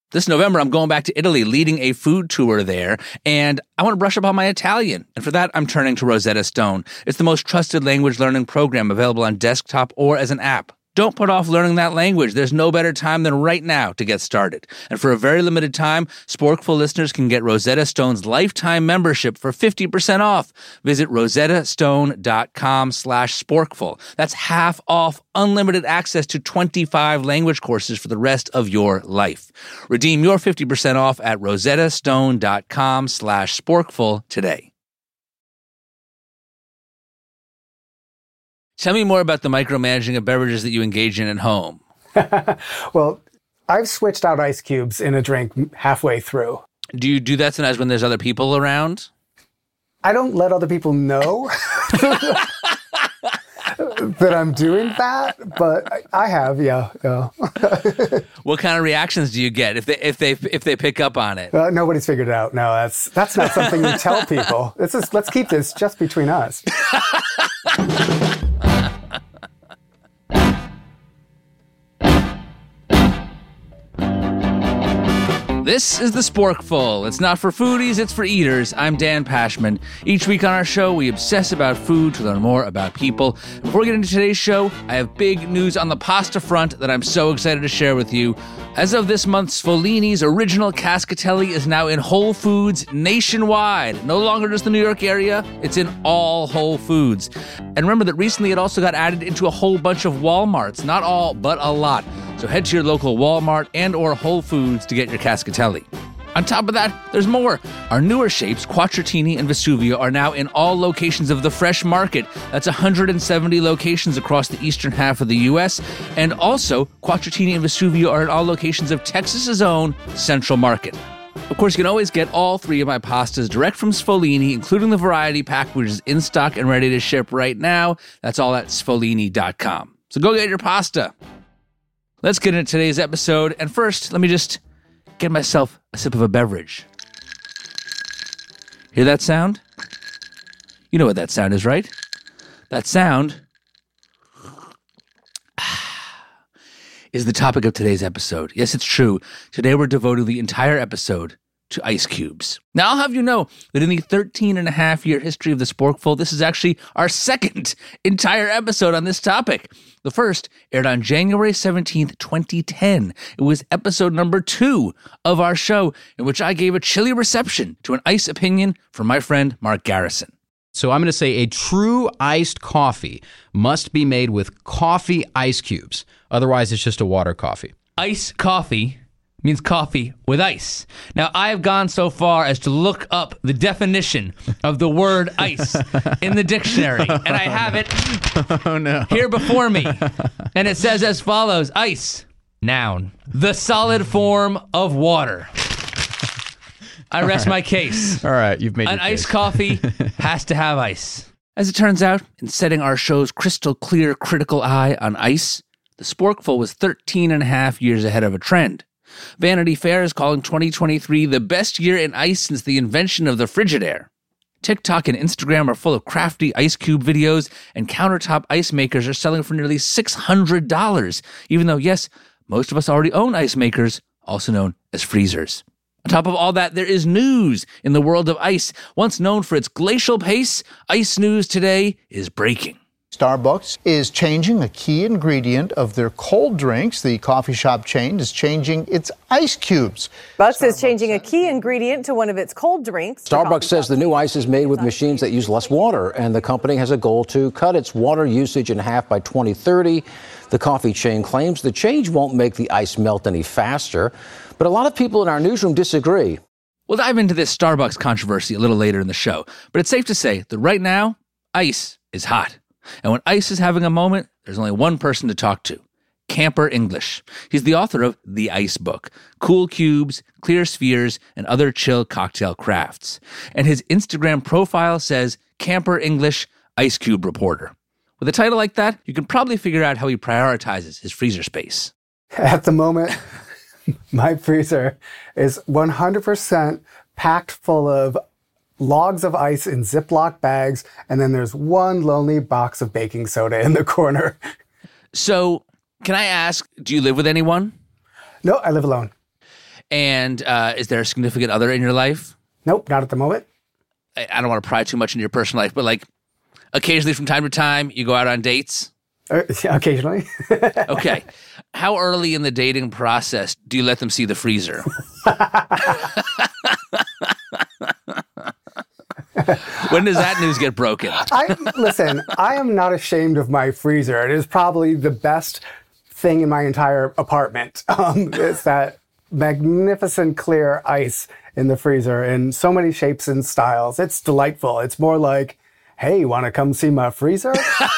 This November, I'm going back to Italy, leading a food tour there, and I want to brush up on my Italian. And for that, I'm turning to Rosetta Stone. It's the most trusted language learning program available on desktop or as an app. Don't put off learning that language. There's no better time than right now to get started. And for a very limited time, Sporkful listeners can get Rosetta Stone's lifetime membership for 50% off. Visit rosettastone.com/sporkful. That's half off unlimited access to 25 language courses for the rest of your life. Redeem your 50% off at rosettastone.com/sporkful today. Tell me more about the micromanaging of beverages that you engage in at home. Well, I've switched out ice cubes in a drink halfway through. Do you do that sometimes when there's other people around? I don't let other people know that I'm doing that, but I have, yeah. What kind of reactions do you get if they pick up on it? Nobody's figured it out. No, that's not something you tell people. Let's keep this just between us. This is the Sporkful. It's not for foodies, it's for eaters. I'm Dan Pashman. Each week on our show, we obsess about food to learn more about people. Before we get into today's show, I have big news on the pasta front that I'm so excited to share with you. As of this month, Sfolini's original Cascatelli is now in Whole Foods nationwide. No longer just the New York area, it's in all Whole Foods. And remember that recently it also got added into a whole bunch of Walmarts. Not all, but a lot. So head to your local Walmart and or Whole Foods to get your Cascatelli. On top of that, there's more. Our newer shapes, Quattratini and Vesuvio, are now in all locations of the Fresh Market. That's 170 locations across the eastern half of the U.S. And also, Quattratini and Vesuvio are in all locations of Texas's own Central Market. Of course, you can always get all three of my pastas direct from Sfolini, including the variety pack, which is in stock and ready to ship right now. That's all at sfolini.com. So go get your pasta. Let's get into today's episode, and first, let me just get myself a sip of a beverage. Hear that sound? You know what that sound is, right? That sound is the topic of today's episode. Yes, it's true. Today we're devoting the entire episode to ice cubes. Now, I'll have you know that in the 13-and-a-half-year history of the Sporkful, this is actually our second entire episode on this topic. The first aired on January 17th, 2010. It was episode number 2 of our show, in which I gave a chilly reception to an ice opinion from my friend Mark Garrison. So I'm going to say a true iced coffee must be made with coffee ice cubes. Otherwise, it's just a water coffee. Ice coffee means coffee with ice. Now, I have gone so far as to look up the definition of the word ice in the dictionary, and I have it here before me. And it says as follows: ice, noun, the solid form of water. I rest my case. All right, you've made your An case. iced coffee has to have ice. As it turns out, in setting our show's crystal clear critical eye on ice, the Sporkful was 13 and a half years ahead of a trend. Vanity Fair is calling 2023 the best year in ice since the invention of the Frigidaire. TikTok and Instagram are full of crafty ice cube videos, and countertop ice makers are selling for nearly $600, even though, yes, most of us already own ice makers, also known as freezers. On top of all that, there is news in the world of ice. Once known for its glacial pace, ice news today is breaking. Starbucks is changing a key ingredient of their cold drinks. The coffee shop chain is changing its ice cubes. Starbucks is changing a key ingredient to one of its cold drinks. Starbucks says the new ice is made with machines that use less water, and the company has a goal to cut its water usage in half by 2030. The coffee chain claims the change won't make the ice melt any faster, but a lot of people in our newsroom disagree. We'll dive into this Starbucks controversy a little later in the show, but it's safe to say that right now, ice is hot. And when ice is having a moment, there's only one person to talk to: Camper English. He's the author of The Ice Book, Cool Cubes, Clear Spheres, and Other Chill Cocktail Crafts. And his Instagram profile says, Camper English, Ice Cube Reporter. With a title like that, you can probably figure out how he prioritizes his freezer space. At the moment, my freezer is 100% packed full of logs of ice in Ziploc bags, and then there's one lonely box of baking soda in the corner. So, can I ask, do you live with anyone? No, I live alone. And is there a significant other in your life? Nope, not at the moment. I don't want to pry too much into your personal life, but like occasionally from time to time, you go out on dates? Occasionally. Okay. How early in the dating process do you let them see the freezer? When does that news get broken? Listen, I am not ashamed of my freezer. It is probably the best thing in my entire apartment. It's that magnificent clear ice in the freezer in so many shapes and styles. It's delightful. It's more like, hey, want to come see my freezer?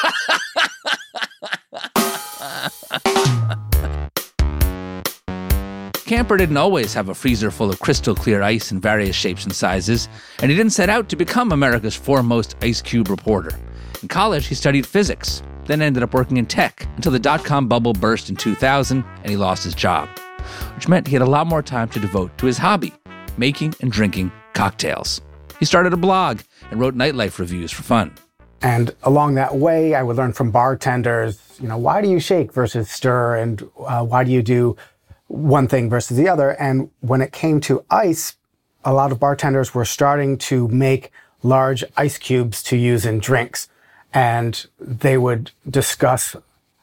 Camper didn't always have a freezer full of crystal clear ice in various shapes and sizes, and he didn't set out to become America's foremost ice cube reporter. In college, he studied physics, then ended up working in tech until the dot-com bubble burst in 2000 and he lost his job, which meant he had a lot more time to devote to his hobby, making and drinking cocktails. He started a blog and wrote nightlife reviews for fun. And along that way, I would learn from bartenders, why do you shake versus stir, and why do you do one thing versus the other? And when it came to ice, a lot of bartenders were starting to make large ice cubes to use in drinks. And they would discuss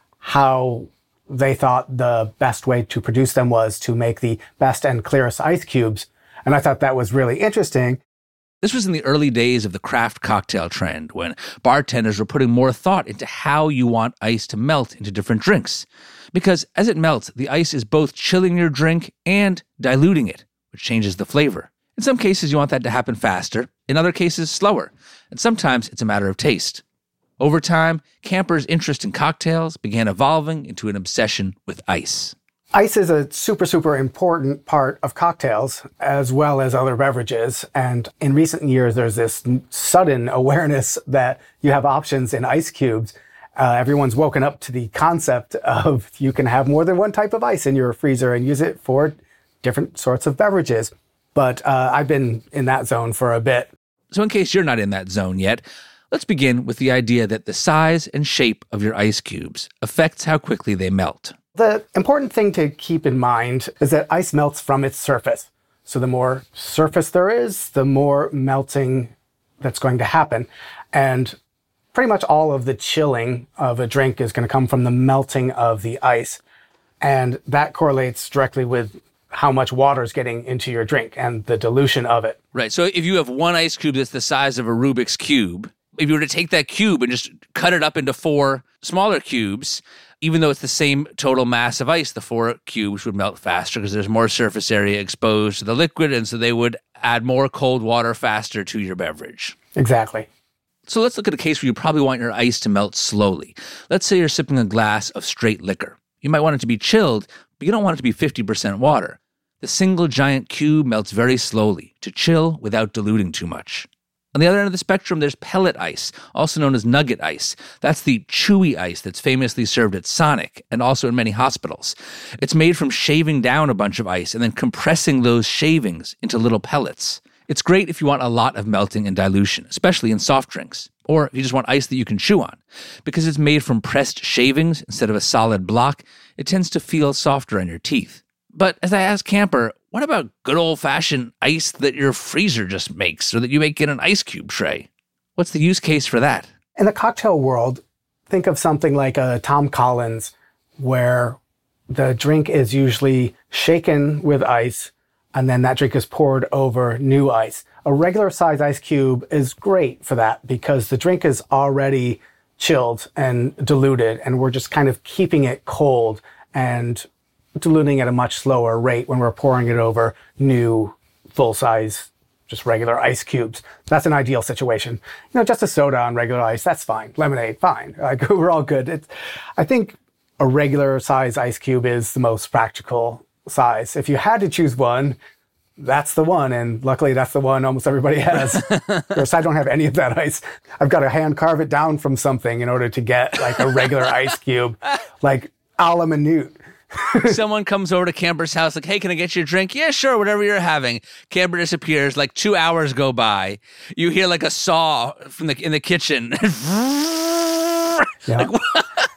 how they thought the best way to produce them was to make the best and clearest ice cubes. And I thought that was really interesting. This was in the early days of the craft cocktail trend, when bartenders were putting more thought into how you want ice to melt into different drinks. Because as it melts, the ice is both chilling your drink and diluting it, which changes the flavor. In some cases, you want that to happen faster. In other cases, slower. And sometimes it's a matter of taste. Over time, Camper's interest in cocktails began evolving into an obsession with ice. Ice is a super, super important part of cocktails, as well as other beverages. And in recent years, there's this sudden awareness that you have options in ice cubes. Everyone's woken up to the concept of you can have more than one type of ice in your freezer and use it for different sorts of beverages. But I've been in that zone for a bit. So in case you're not in that zone yet, let's begin with the idea that the size and shape of your ice cubes affects how quickly they melt. The important thing to keep in mind is that ice melts from its surface. So the more surface there is, the more melting that's going to happen. And pretty much all of the chilling of a drink is going to come from the melting of the ice. And that correlates directly with how much water is getting into your drink and the dilution of it. Right. So if you have one ice cube that's the size of a Rubik's Cube, if you were to take that cube and just cut it up into 4 smaller cubes, even though it's the same total mass of ice, the 4 cubes would melt faster because there's more surface area exposed to the liquid, and so they would add more cold water faster to your beverage. Exactly. So let's look at a case where you probably want your ice to melt slowly. Let's say you're sipping a glass of straight liquor. You might want it to be chilled, but you don't want it to be 50% water. The single giant cube melts very slowly to chill without diluting too much. On the other end of the spectrum, there's pellet ice, also known as nugget ice. That's the chewy ice that's famously served at Sonic and also in many hospitals. It's made from shaving down a bunch of ice and then compressing those shavings into little pellets. It's great if you want a lot of melting and dilution, especially in soft drinks, or if you just want ice that you can chew on. Because it's made from pressed shavings instead of a solid block, it tends to feel softer on your teeth. But as I asked Camper, what about good old-fashioned ice that your freezer just makes or that you make in an ice cube tray? What's the use case for that? In the cocktail world, think of something like a Tom Collins, where the drink is usually shaken with ice, and then that drink is poured over new ice. A regular size ice cube is great for that because the drink is already chilled and diluted, and we're just kind of keeping it cold and diluting at a much slower rate when we're pouring it over new full-size, just regular ice cubes. That's an ideal situation. Just a soda on regular ice, that's fine. Lemonade, fine. We're all good. I think a regular size ice cube is the most practical size. If you had to choose one, that's the one. And luckily, that's the one almost everybody has. Of course, I don't have any of that ice. I've got to hand carve it down from something in order to get like a regular ice cube, like a la minute. Someone comes over to Camper's house like, hey, can I get you a drink? Yeah, sure, whatever you're having. Camper disappears. Like 2 hours go by. You hear like a saw in the kitchen. Yeah.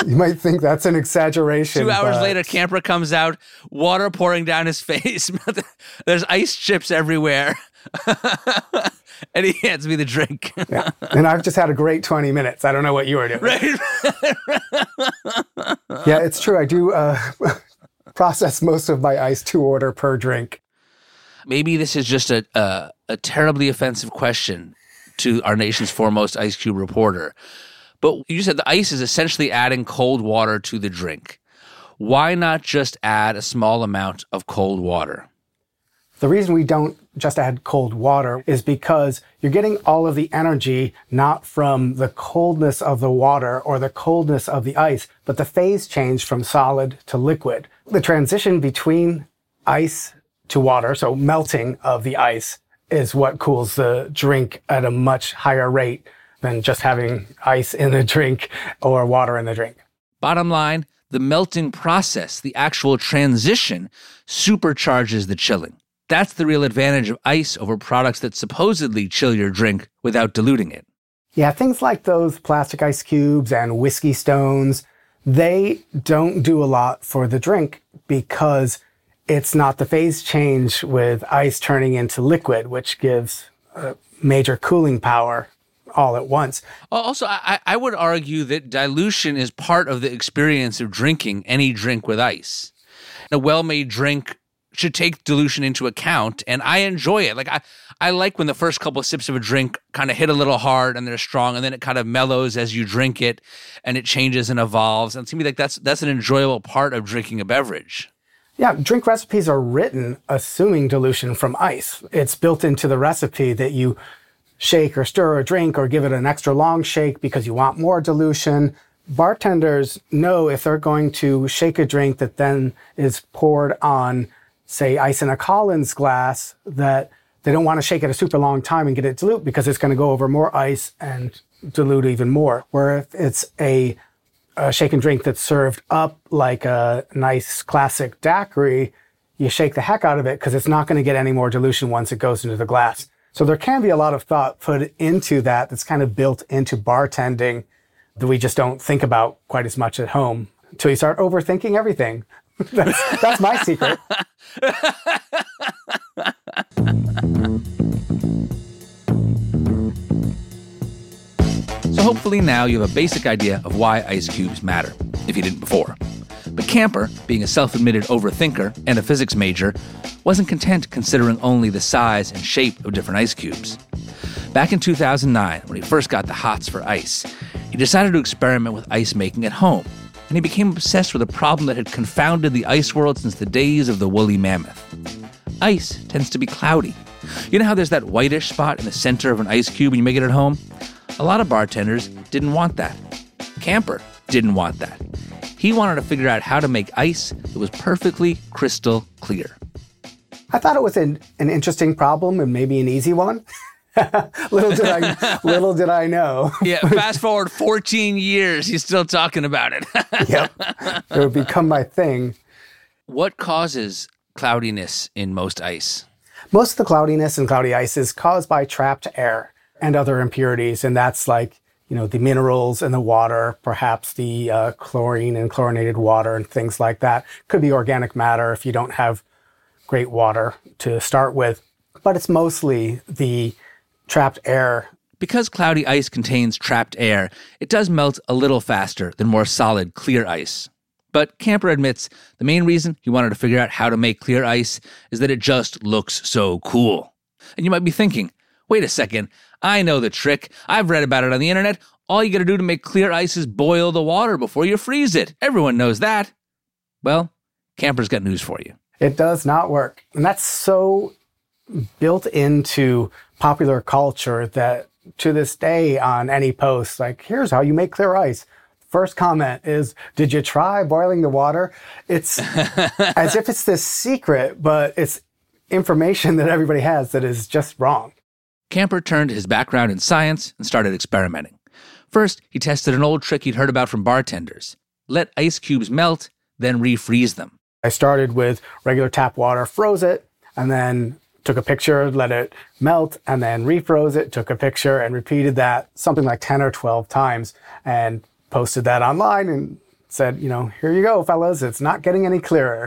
You might think that's an exaggeration. 2 hours but later, Camper comes out, water pouring down his face. There's ice chips everywhere. And he hands me the drink. Yeah. And I've just had a great 20 minutes. I don't know what you were doing. Right? Yeah, it's true. I do process most of my ice to order per drink. Maybe this is just a terribly offensive question to our nation's foremost ice cube reporter. But you said the ice is essentially adding cold water to the drink. Why not just add a small amount of cold water? The reason we don't just add cold water is because you're getting all of the energy not from the coldness of the water or the coldness of the ice, but the phase change from solid to liquid. The transition between ice to water, so melting of the ice, is what cools the drink at a much higher rate than just having ice in the drink or water in the drink. Bottom line, the melting process, the actual transition, supercharges the chilling. That's the real advantage of ice over products that supposedly chill your drink without diluting it. Yeah, things like those plastic ice cubes and whiskey stones, they don't do a lot for the drink because it's not the phase change with ice turning into liquid, which gives major cooling power all at once. Also, I would argue that dilution is part of the experience of drinking any drink with ice. A well-made drink should take dilution into account, and I enjoy it. Like I like when the first couple of sips of a drink kind of hit a little hard and they're strong, and then it kind of mellows as you drink it, and it changes and evolves. And to me, like that's an enjoyable part of drinking a beverage. Yeah, drink recipes are written assuming dilution from ice. It's built into the recipe that you shake or stir a drink or give it an extra long shake because you want more dilution. Bartenders know if they're going to shake a drink that then is poured on, say, ice in a Collins glass, that they don't want to shake it a super long time and get it dilute because it's going to go over more ice and dilute even more. Where if it's a shaken drink that's served up like a nice classic daiquiri, you shake the heck out of it because it's not going to get any more dilution once it goes into the glass. So there can be a lot of thought put into that that's kind of built into bartending that we just don't think about quite as much at home until you start overthinking everything. That's my secret. So hopefully now you have a basic idea of why ice cubes matter, if you didn't before. But Camper, being a self-admitted overthinker and a physics major, wasn't content considering only the size and shape of different ice cubes. Back in 2009, when he first got the hots for ice, he decided to experiment with ice making at home, and he became obsessed with a problem that had confounded the ice world since the days of the woolly mammoth. Ice tends to be cloudy. You know how there's that whitish spot in the center of an ice cube when you make it at home? A lot of bartenders didn't want that. Camper didn't want that. He wanted to figure out how to make ice that was perfectly crystal clear. I thought it was an interesting problem and maybe an easy one. Little did I know. Yeah, fast forward 14 years, he's still talking about it. Yep, it would become my thing. What causes cloudiness in most ice? Most of the cloudiness in cloudy ice is caused by trapped air and other impurities, and that's like, the minerals in the water, perhaps the chlorine and chlorinated water and things like that. Could be organic matter if you don't have great water to start with, but it's mostly the trapped air. Because cloudy ice contains trapped air, it does melt a little faster than more solid, clear ice. But Camper admits the main reason he wanted to figure out how to make clear ice is that it just looks so cool. And you might be thinking, wait a second, I know the trick. I've read about it on the internet. All you gotta do to make clear ice is boil the water before you freeze it. Everyone knows that. Well, Camper's got news for you. It does not work. And that's so built into popular culture that to this day on any post, like, here's how you make clear ice. First comment is, did you try boiling the water? It's as if it's this secret, but it's information that everybody has that is just wrong. Camper turned to his background in science and started experimenting. First, he tested an old trick he'd heard about from bartenders. Let ice cubes melt, then refreeze them. I started with regular tap water, froze it, and then took a picture, let it melt, and then refroze it, took a picture, and repeated that something like 10 or 12 times, and posted that online, and said, here you go, fellas. It's not getting any clearer.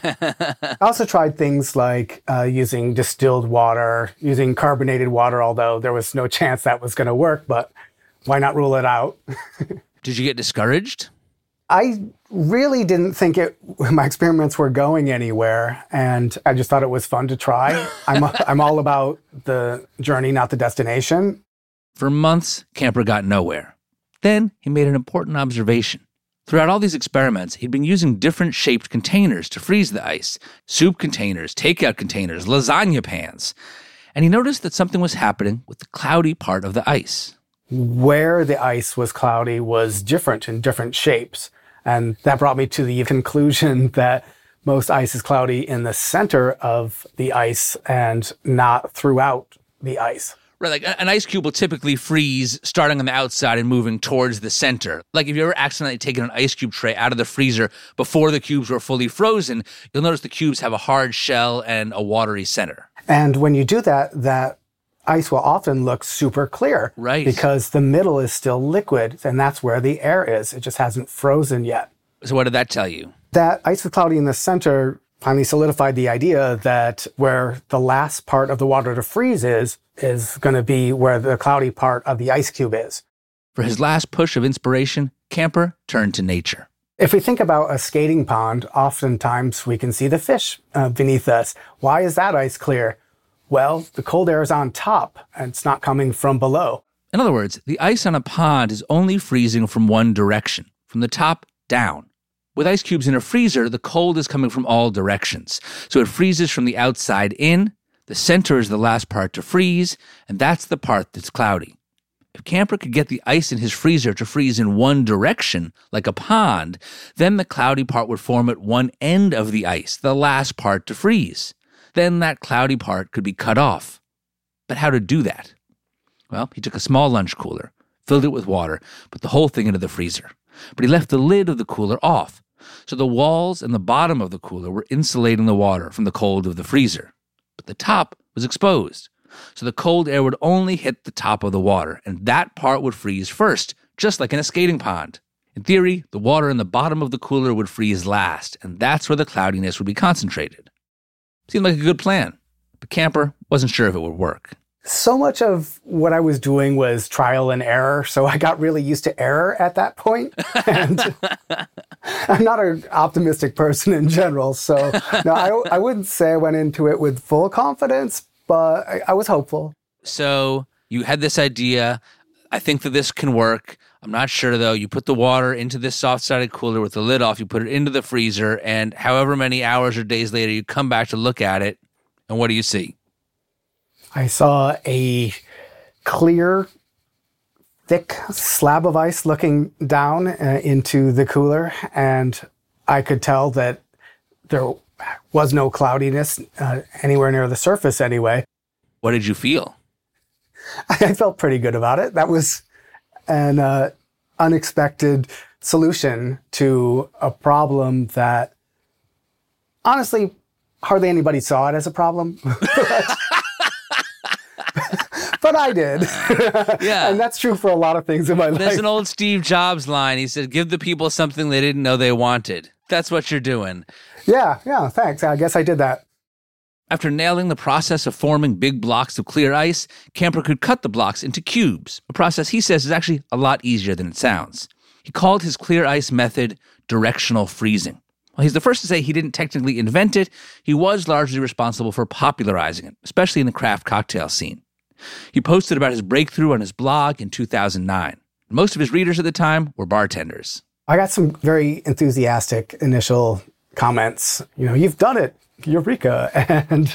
I also tried things like using distilled water, using carbonated water, although there was no chance that was going to work, but why not rule it out? Did you get discouraged? I really didn't think my experiments were going anywhere, and I just thought it was fun to try. I'm all about the journey, not the destination. For months, Camper got nowhere. Then he made an important observation. Throughout all these experiments, he'd been using different shaped containers to freeze the ice. Soup containers, takeout containers, lasagna pans. And he noticed that something was happening with the cloudy part of the ice. Where the ice was cloudy was different in different shapes. And that brought me to the conclusion that most ice is cloudy in the center of the ice and not throughout the ice. Right, like an ice cube will typically freeze starting on the outside and moving towards the center. Like if you ever accidentally taken an ice cube tray out of the freezer before the cubes were fully frozen, you'll notice the cubes have a hard shell and a watery center. And when you do that, that ice will often look super clear. Right. Because the middle is still liquid, and that's where the air is. It just hasn't frozen yet. So what did that tell you? That ice was cloudy in the center finally solidified the idea that where the last part of the water to freeze is going to be where the cloudy part of the ice cube is. For his last push of inspiration, Camper turned to nature. If we think about a skating pond, oftentimes we can see the fish beneath us. Why is that ice clear? Well, the cold air is on top, and it's not coming from below. In other words, the ice on a pond is only freezing from one direction, from the top down. With ice cubes in a freezer, the cold is coming from all directions. So it freezes from the outside in, the center is the last part to freeze, and that's the part that's cloudy. If Camper could get the ice in his freezer to freeze in one direction, like a pond, then the cloudy part would form at one end of the ice, the last part to freeze. Then that cloudy part could be cut off. But how to do that? Well, he took a small lunch cooler, filled it with water, put the whole thing into the freezer. But he left the lid of the cooler off, so the walls and the bottom of the cooler were insulating the water from the cold of the freezer. But the top was exposed, so the cold air would only hit the top of the water, and that part would freeze first, just like in a skating pond. In theory, the water in the bottom of the cooler would freeze last, and that's where the cloudiness would be concentrated. Seemed like a good plan, but Camper wasn't sure if it would work. So much of what I was doing was trial and error, so I got really used to error at that point. And I'm not an optimistic person in general, so no, I wouldn't say I went into it with full confidence, but I was hopeful. So you had this idea, I think that this can work. I'm not sure, though. You put the water into this soft-sided cooler with the lid off, you put it into the freezer, and however many hours or days later, you come back to look at it, and what do you see? I saw a clear, thick slab of ice looking down into the cooler, and I could tell that there was no cloudiness anywhere near the surface anyway. What did you feel? I felt pretty good about it. That was an unexpected solution to a problem that, honestly, hardly anybody saw it as a problem. But I did. Yeah. And that's true for a lot of things in my life. There's an old Steve Jobs line. He said, give the people something they didn't know they wanted. That's what you're doing. Yeah, thanks. I guess I did that. After nailing the process of forming big blocks of clear ice, Camper could cut the blocks into cubes, a process he says is actually a lot easier than it sounds. He called his clear ice method directional freezing. While he's the first to say he didn't technically invent it, he was largely responsible for popularizing it, especially in the craft cocktail scene. He posted about his breakthrough on his blog in 2009. Most of his readers at the time were bartenders. I got some very enthusiastic initial comments. You've done it. Eureka. And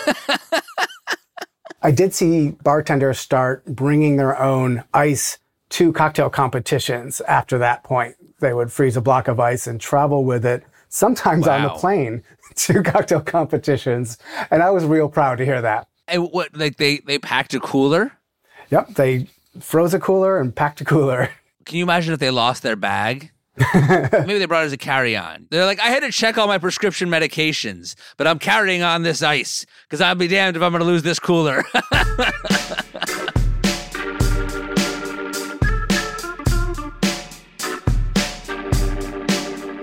I did see bartenders start bringing their own ice to cocktail competitions after that point. They would freeze a block of ice and travel with it, sometimes on the plane, to cocktail competitions. And I was real proud to hear that. And what, like they packed a cooler? Yep, they froze a cooler and packed a cooler. Can you imagine if they lost their bag? Maybe they brought it as a carry-on. They're like, I had to check all my prescription medications, but I'm carrying on this ice because I'll be damned if I'm going to lose this cooler.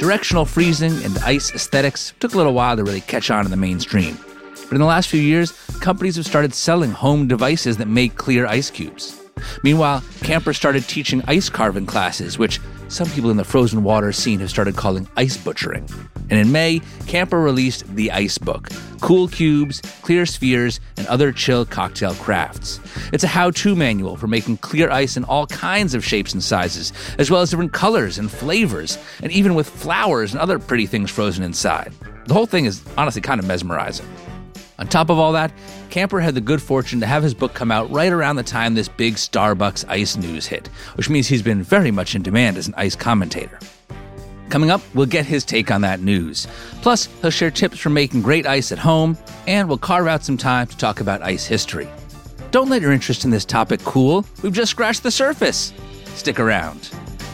Directional freezing and ice aesthetics took a little while to really catch on in the mainstream. But in the last few years, companies have started selling home devices that make clear ice cubes. Meanwhile, Camper started teaching ice carving classes, which some people in the frozen water scene have started calling ice butchering. And in May, Camper released The Ice Book, cool cubes, clear spheres, and other chill cocktail crafts. It's a how-to manual for making clear ice in all kinds of shapes and sizes, as well as different colors and flavors, and even with flowers and other pretty things frozen inside. The whole thing is honestly kind of mesmerizing. On top of all that, Camper had the good fortune to have his book come out right around the time this big Starbucks ice news hit, which means he's been very much in demand as an ice commentator. Coming up, we'll get his take on that news. Plus, he'll share tips for making great ice at home, and we'll carve out some time to talk about ice history. Don't let your interest in this topic cool. We've just scratched the surface. Stick around.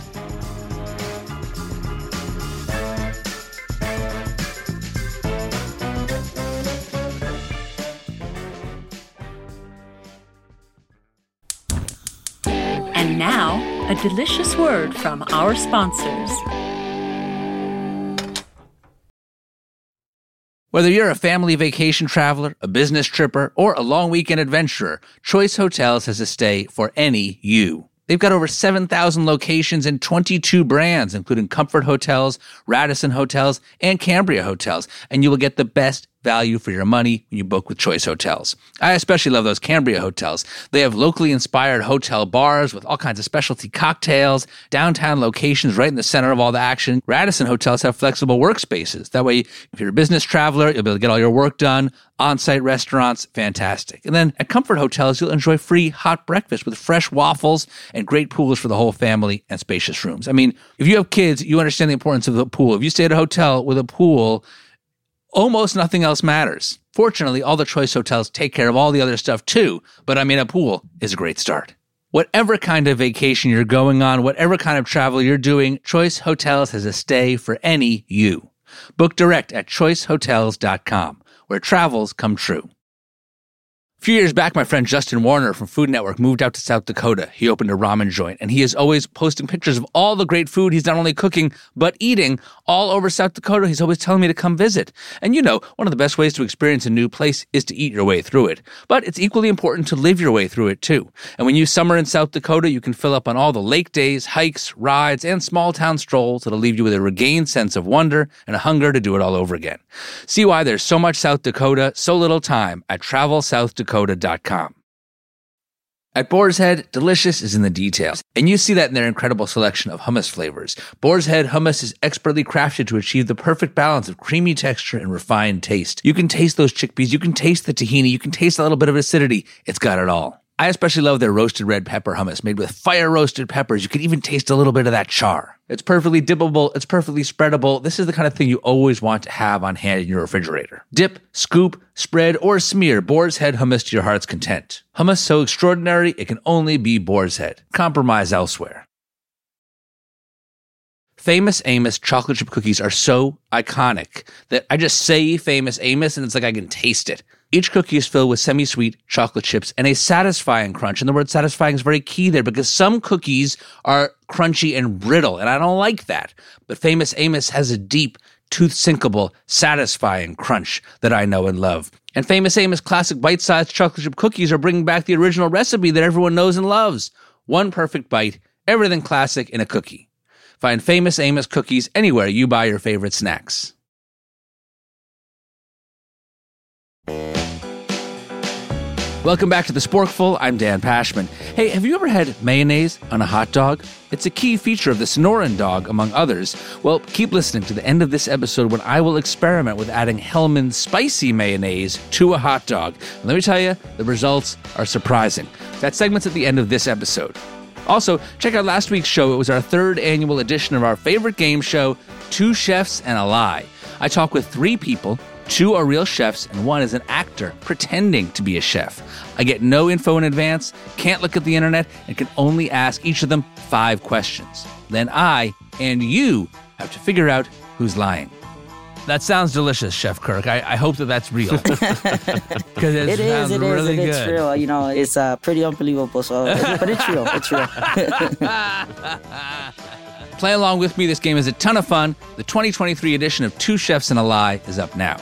And now, a delicious word from our sponsors. Whether you're a family vacation traveler, a business tripper, or a long weekend adventurer, Choice Hotels has a stay for any you. They've got over 7,000 locations and 22 brands, including Comfort Hotels, Radisson Hotels, and Cambria Hotels, and you will get the best value for your money when you book with Choice Hotels. I especially love those Cambria hotels. They have locally inspired hotel bars with all kinds of specialty cocktails, downtown locations right in the center of all the action. Radisson hotels have flexible workspaces. That way, if you're a business traveler, you'll be able to get all your work done. On-site restaurants, fantastic. And then at Comfort Hotels, you'll enjoy free hot breakfast with fresh waffles and great pools for the whole family and spacious rooms. I mean, if you have kids, you understand the importance of the pool. If you stay at a hotel with a pool, almost nothing else matters. Fortunately, all the Choice Hotels take care of all the other stuff too, but I mean, a pool is a great start. Whatever kind of vacation you're going on, whatever kind of travel you're doing, Choice Hotels has a stay for any you. Book direct at choicehotels.com, where travels come true. A few years back, my friend Justin Warner from Food Network moved out to South Dakota. He opened a ramen joint, and he is always posting pictures of all the great food he's not only cooking, but eating all over South Dakota. He's always telling me to come visit. And you know, one of the best ways to experience a new place is to eat your way through it. But it's equally important to live your way through it, too. And when you summer in South Dakota, you can fill up on all the lake days, hikes, rides, and small-town strolls that'll leave you with a regained sense of wonder and a hunger to do it all over again. See why there's so much South Dakota, so little time at TravelSouthDakota.com. At Boar's Head, delicious is in the details, and you see that in their incredible selection of hummus flavors. Boar's Head hummus is expertly crafted to achieve the perfect balance of creamy texture and refined taste. You can taste those chickpeas, you can taste the tahini, you can taste a little bit of acidity. It's got it all. I especially love their roasted red pepper hummus made with fire-roasted peppers. You can even taste a little bit of that char. It's perfectly dippable. It's perfectly spreadable. This is the kind of thing you always want to have on hand in your refrigerator. Dip, scoop, spread, or smear Boar's Head hummus to your heart's content. Hummus so extraordinary, it can only be Boar's Head. Compromise elsewhere. Famous Amos chocolate chip cookies are so iconic that I just say Famous Amos and it's like I can taste it. Each cookie is filled with semi-sweet chocolate chips and a satisfying crunch. And the word satisfying is very key there because some cookies are crunchy and brittle, and I don't like that. But Famous Amos has a deep, tooth-sinkable, satisfying crunch that I know and love. And Famous Amos classic bite-sized chocolate chip cookies are bringing back the original recipe that everyone knows and loves. One perfect bite, everything classic in a cookie. Find Famous Amos cookies anywhere you buy your favorite snacks. Welcome back to The Sporkful. I'm Dan Pashman. Hey, have you ever had mayonnaise on a hot dog? It's a key feature of the Sonoran dog, among others. Well, keep listening to the end of this episode when I will experiment with adding Hellmann's spicy mayonnaise to a hot dog. And let me tell you, the results are surprising. That segment's at the end of this episode. Also, check out last week's show. It was our third annual edition of our favorite game show, Two Chefs and a Lie. I talk with three people. Two are real chefs, and one is an actor pretending to be a chef. I get no info in advance, can't look at the internet, and can only ask each of them 5 questions. Then I and you have to figure out who's lying. That sounds delicious, Chef Kirk. I hope that that's real. Because it sounds really good. It's real. You know, it's pretty unbelievable. So, but it's real. It's real. Play along with me. This game is a ton of fun. The 2023 edition of Two Chefs and a Lie is up now.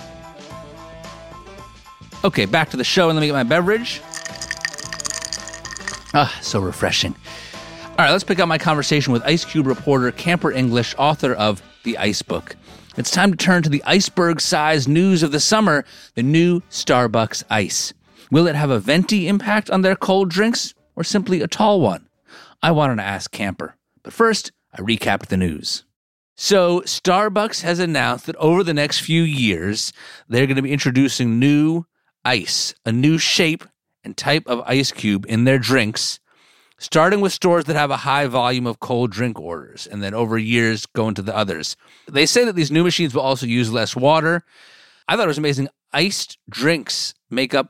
Okay, back to the show, and let me get my beverage. So refreshing. All right, let's pick up my conversation with Ice Cube reporter Camper English, author of The Ice Book. It's time to turn to the iceberg-sized news of the summer, the new Starbucks Ice. Will it have a venti impact on their cold drinks, or simply a tall one? I wanted to ask Camper. But first, I recapped the news. So, Starbucks has announced that over the next few years, they're going to be introducing new ice, a new shape and type of ice cube in their drinks, starting with stores that have a high volume of cold drink orders, and then over years go into the others. They say that these new machines will also use less water. I thought it was amazing. Iced drinks make up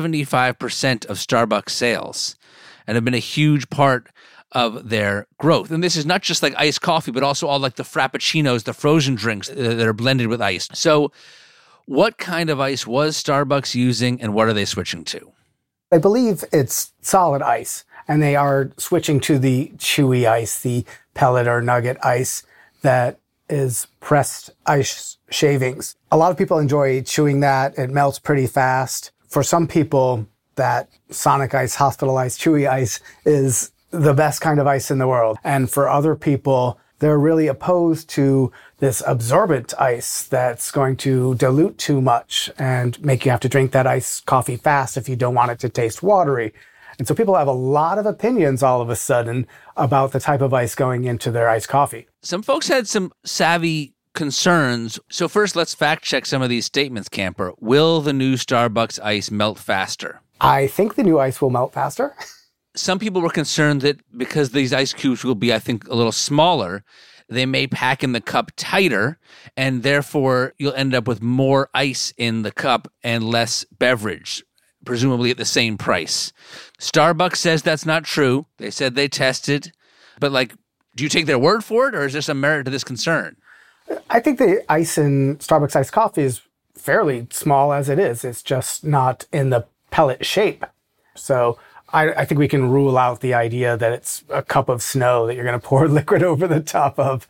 75% of Starbucks sales and have been a huge part of their growth. And this is not just like iced coffee, but also all like the frappuccinos, the frozen drinks that are blended with ice. So what kind of ice was Starbucks using, and what are they switching to? I believe it's solid ice, and they are switching to the chewy ice, the pellet or nugget ice that is pressed ice shavings. A lot of people enjoy chewing that. It melts pretty fast. For some people, that Sonic Ice, Hospital Ice, chewy ice is the best kind of ice in the world. And for other people, they're really opposed to this absorbent ice that's going to dilute too much and make you have to drink that iced coffee fast if you don't want it to taste watery. And so people have a lot of opinions all of a sudden about the type of ice going into their iced coffee. Some folks had some savvy concerns. So first, let's fact check some of these statements, Camper. Will the new Starbucks ice melt faster? I think the new ice will melt faster. Some people were concerned that because these ice cubes will be, I think, a little smaller, they may pack in the cup tighter, and therefore you'll end up with more ice in the cup and less beverage, presumably at the same price. Starbucks says that's not true. They said they tested. But, do you take their word for it, or is there some merit to this concern? I think the ice in Starbucks iced coffee is fairly small as it is. It's just not in the pellet shape. So I think we can rule out the idea that it's a cup of snow that you're going to pour liquid over the top of.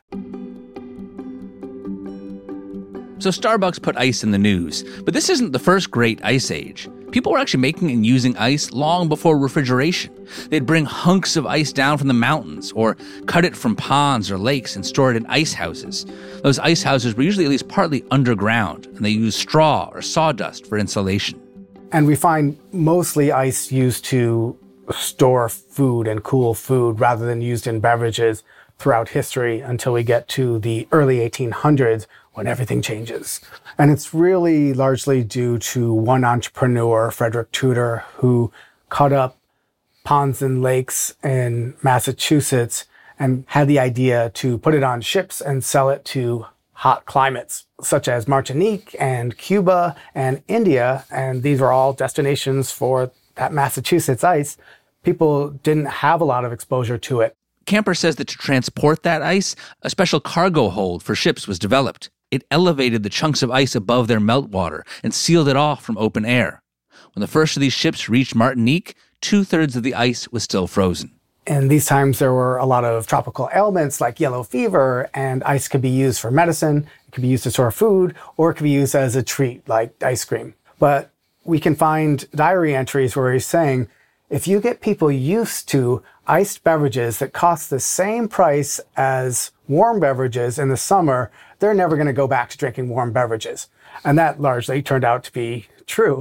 So Starbucks put ice in the news, but this isn't the first great ice age. People were actually making and using ice long before refrigeration. They'd bring hunks of ice down from the mountains or cut it from ponds or lakes and store it in ice houses. Those ice houses were usually at least partly underground, and they used straw or sawdust for insulation. And we find mostly ice used to store food and cool food rather than used in beverages throughout history until we get to the early 1800s when everything changes. And it's really largely due to one entrepreneur, Frederick Tudor, who cut up ponds and lakes in Massachusetts and had the idea to put it on ships and sell it to hot climates, such as Martinique and Cuba and India. And these are all destinations for that Massachusetts ice. People didn't have a lot of exposure to it. Camper says that to transport that ice, a special cargo hold for ships was developed. It elevated the chunks of ice above their meltwater and sealed it off from open air. When the first of these ships reached Martinique, 2/3 of the ice was still frozen. In these times, there were a lot of tropical ailments like yellow fever, and ice could be used for medicine, it could be used to store food, or it could be used as a treat like ice cream. But we can find diary entries where he's saying, if you get people used to iced beverages that cost the same price as warm beverages in the summer, they're never going to go back to drinking warm beverages. And that largely turned out to be true.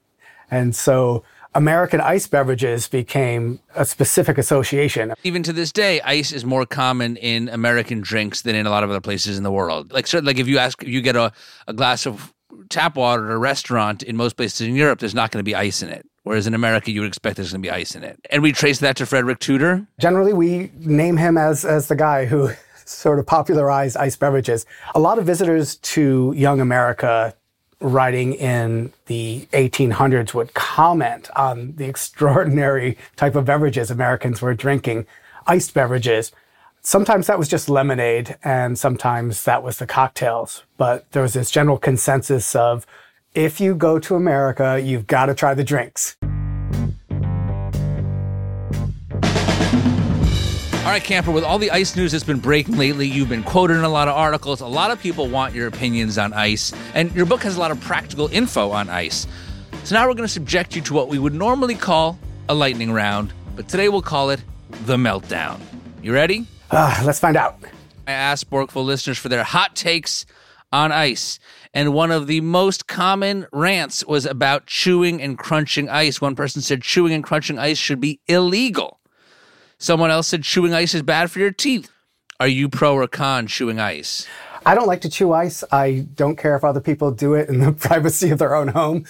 And so American ice beverages became a specific association. Even to this day, ice is more common in American drinks than in a lot of other places in the world. Certainly, if you get a glass of tap water at a restaurant in most places in Europe, there's not going to be ice in it. Whereas in America, you would expect there's going to be ice in it. And we trace that to Frederick Tudor? Generally, we name him as the guy who sort of popularized ice beverages. A lot of visitors to young America writing in the 1800s would comment on the extraordinary type of beverages Americans were drinking, iced beverages. Sometimes that was just lemonade, and sometimes that was the cocktails. But there was this general consensus of, if you go to America, you've got to try the drinks. All right, Camper, with all the ice news that's been breaking lately, you've been quoted in a lot of articles. A lot of people want your opinions on ice, and your book has a lot of practical info on ice. So now we're going to subject you to what we would normally call a lightning round, but today we'll call it the meltdown. You ready? Let's find out. I asked Sporkful listeners for their hot takes on ice, and one of the most common rants was about chewing and crunching ice. One person said chewing and crunching ice should be illegal. Someone else said chewing ice is bad for your teeth. Are you pro or con chewing ice? I don't like to chew ice. I don't care if other people do it in the privacy of their own home.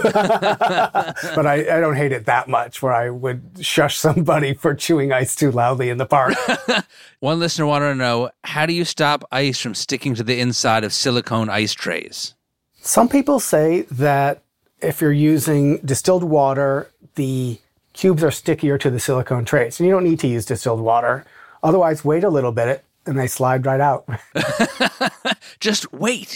But I don't hate it that much where I would shush somebody for chewing ice too loudly in the park. One listener wanted to know, how do you stop ice from sticking to the inside of silicone ice trays? Some people say that if you're using distilled water, the cubes are stickier to the silicone trays. And you don't need to use distilled water. Otherwise, wait a little bit and they slide right out. Just wait.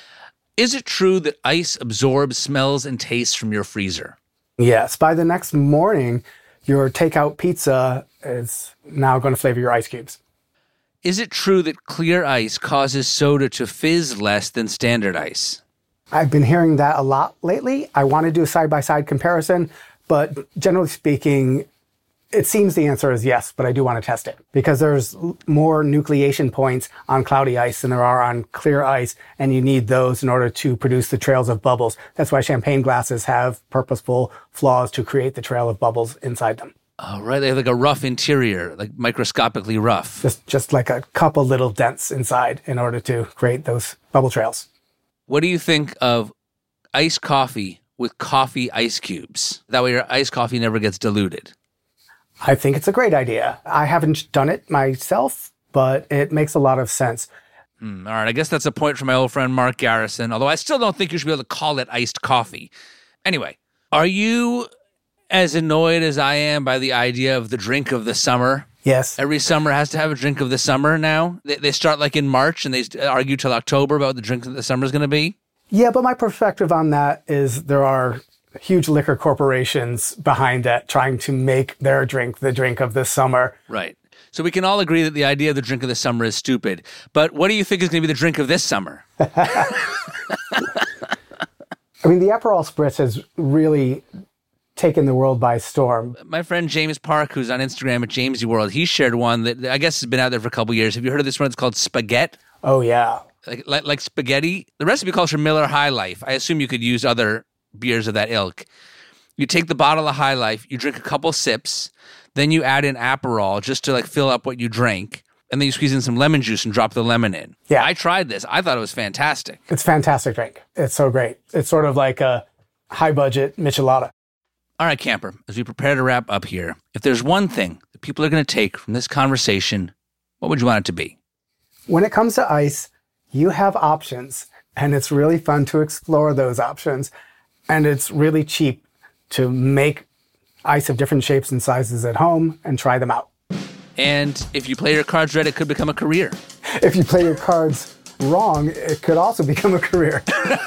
Is it true that ice absorbs smells and tastes from your freezer? Yes. By the next morning, your takeout pizza is now going to flavor your ice cubes. Is it true that clear ice causes soda to fizz less than standard ice? I've been hearing that a lot lately. I want to do a side-by-side comparison, but generally speaking, it seems the answer is yes, but I do want to test it because there's more nucleation points on cloudy ice than there are on clear ice, and you need those in order to produce the trails of bubbles. That's why champagne glasses have purposeful flaws to create the trail of bubbles inside them. Oh, right. They have like a rough interior, like microscopically rough. Just like a couple little dents inside in order to create those bubble trails. What do you think of iced coffee with coffee ice cubes? That way your iced coffee never gets diluted. I think it's a great idea. I haven't done it myself, but it makes a lot of sense. All right, I guess that's a point from my old friend Mark Garrison, although I still don't think you should be able to call it iced coffee. Anyway, are you as annoyed as I am by the idea of the drink of the summer? Yes. Every summer has to have a drink of the summer now. They start like in March and they argue till October about what the drink of the summer is going to be. Yeah, but my perspective on that is there are huge liquor corporations behind that trying to make their drink the drink of the summer. Right. So we can all agree that the idea of the drink of the summer is stupid. But what do you think is going to be the drink of this summer? I mean, the Aperol Spritz has really taken the world by storm. My friend James Park, who's on Instagram at Jamesy World, he shared one that I guess has been out there for a couple years. Have you heard of this one? It's called Spaghetti. Oh, yeah. Like spaghetti. The recipe calls for Miller High Life. I assume you could use other beers of that ilk. You take the bottle of High Life, you drink a couple sips, then you add in Aperol just to like fill up what you drank, and then you squeeze in some lemon juice and drop the lemon in. Yeah. I tried this. I thought it was fantastic. It's a fantastic drink. It's so great. It's sort of like a high-budget michelada. All right, Camper, as we prepare to wrap up here, if there's one thing that people are going to take from this conversation, what would you want it to be? When it comes to ice, you have options, and it's really fun to explore those options. And it's really cheap to make ice of different shapes and sizes at home and try them out. And if you play your cards right, it could become a career. If you play your cards wrong, it could also become a career.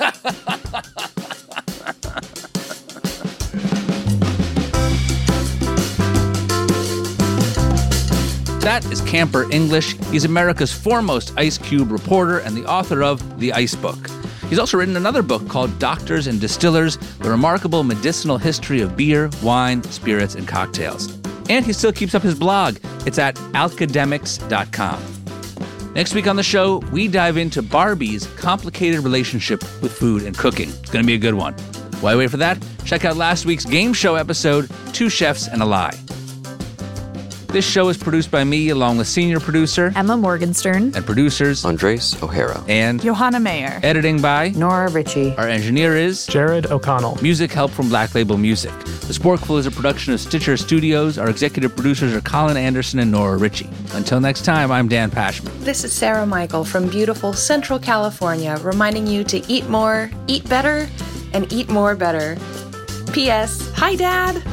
That is Camper English. He's America's foremost ice cube reporter and the author of The Ice Book. He's also written another book called Doctors and Distillers, The Remarkable Medicinal History of Beer, Wine, Spirits, and Cocktails. And he still keeps up his blog. It's at alcademics.com. Next week on the show, we dive into Barbie's complicated relationship with food and cooking. It's going to be a good one. While you wait for that, check out last week's game show episode, 2 Chefs and a Lie. This show is produced by me, along with senior producer Emma Morgenstern and producers Andres O'Hara and Johanna Mayer. Editing by Nora Ritchie. Our engineer is Jared O'Connell. Music help from Black Label Music. The Sporkful is a production of Stitcher Studios. Our executive producers are Colin Anderson and Nora Ritchie. Until next time, I'm Dan Pashman. This is Sarah Michael from beautiful Central California, reminding you to eat more, eat better, and eat more better. P.S. Hi, Dad!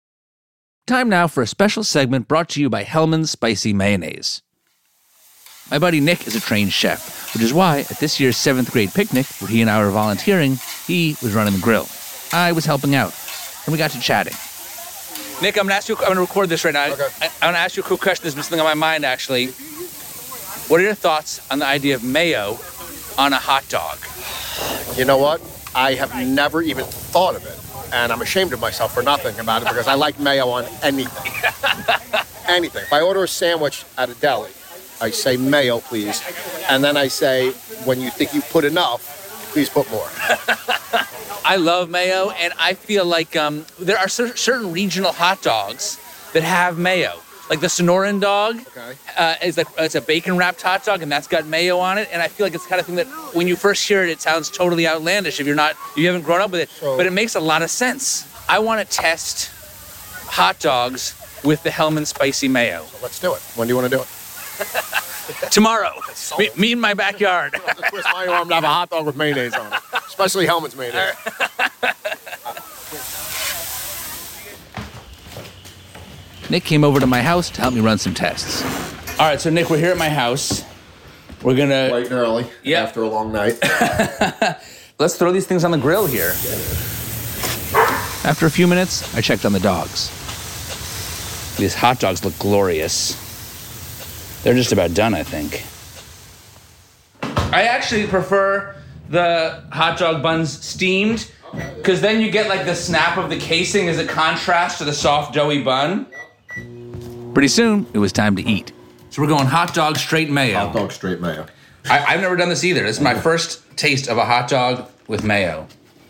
Time now for a special segment brought to you by Hellmann's Spicy Mayonnaise. My buddy Nick is a trained chef, which is why at this year's 7th grade picnic, where he and I were volunteering, he was running the grill. I was helping out, and we got to chatting. Nick, I'm going to record this right now. Okay. I'm going to ask you a quick question. There's been something on my mind, actually. What are your thoughts on the idea of mayo on a hot dog? You know what? I have never even thought of it, and I'm ashamed of myself for not thinking about it because I like mayo on anything. Anything. If I order a sandwich at a deli, I say mayo, please, and then I say, when you think you put enough, please put more. I love mayo, and I feel like there are certain regional hot dogs that have mayo. Like the Sonoran dog it's a bacon-wrapped hot dog, and that's got mayo on it. And I feel like it's the kind of thing that when you first hear it, it sounds totally outlandish if you haven't grown up with it. But it makes a lot of sense. I want to test hot dogs with the Hellmann's spicy mayo. So let's do it. When do you want to do it? Tomorrow. Me in my backyard. I'll just twist my arm to have a hot dog with mayonnaise on it, especially Hellmann's mayonnaise. Nick came over to my house to help me run some tests. All right, so Nick, we're here at my house. We're gonna... Bright and early, after a long night. Let's throw these things on the grill here. After a few minutes, I checked on the dogs. These hot dogs look glorious. They're just about done, I think. I actually prefer the hot dog buns steamed, because then you get like the snap of the casing as a contrast to the soft, doughy bun. Pretty soon, it was time to eat. So we're going hot dog straight mayo. Hot dog straight mayo. I've never done this either. This is my first taste of a hot dog with mayo.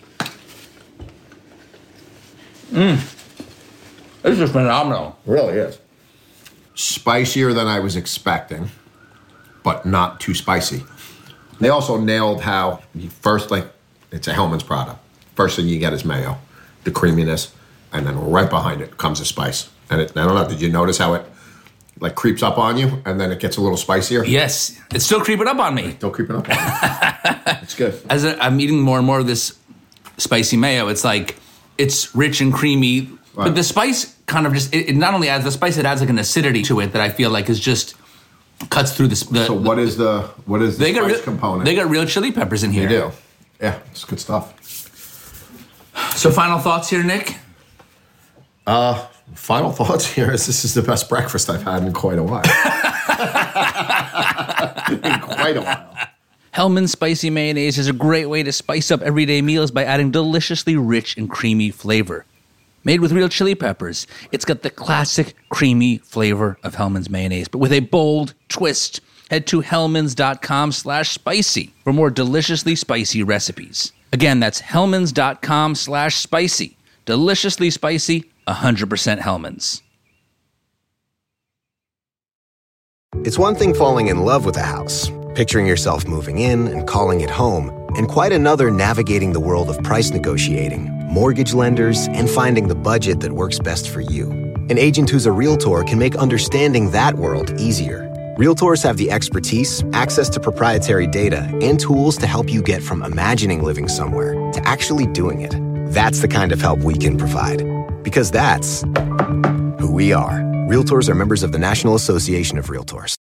This is phenomenal. It really is. Spicier than I was expecting, but not too spicy. They also nailed how it's a Hellmann's product. First thing you get is mayo, the creaminess, and then right behind it comes the spice. And I don't know, did you notice how it like creeps up on you and then it gets a little spicier? Yes, it's still creeping up on me. It's still creeping up on you. It's good. As I'm eating more and more of this spicy mayo, it's like, it's rich and creamy, right. But the spice kind of just, it not only adds the spice, it adds like an acidity to it that I feel like is just cuts through the So what is the spice component? They got real chili peppers in here. They do. Yeah, it's good stuff. So final thoughts here, Nick? Final thoughts here is this is the best breakfast I've had in quite a while. In quite a while. Hellmann's Spicy Mayonnaise is a great way to spice up everyday meals by adding deliciously rich and creamy flavor. Made with real chili peppers, it's got the classic creamy flavor of Hellmann's mayonnaise, but with a bold twist. Head to hellmanns.com/spicy for more deliciously spicy recipes. Again, that's hellmanns.com/spicy. Deliciously spicy, 100% Hellmann's. It's one thing falling in love with a house, picturing yourself moving in and calling it home, and quite another navigating the world of price negotiating, mortgage lenders, and finding the budget that works best for you. An agent who's a Realtor can make understanding that world easier. Realtors have the expertise, access to proprietary data, and tools to help you get from imagining living somewhere to actually doing it. That's the kind of help we can provide. Because that's who we are. Realtors are members of the National Association of Realtors.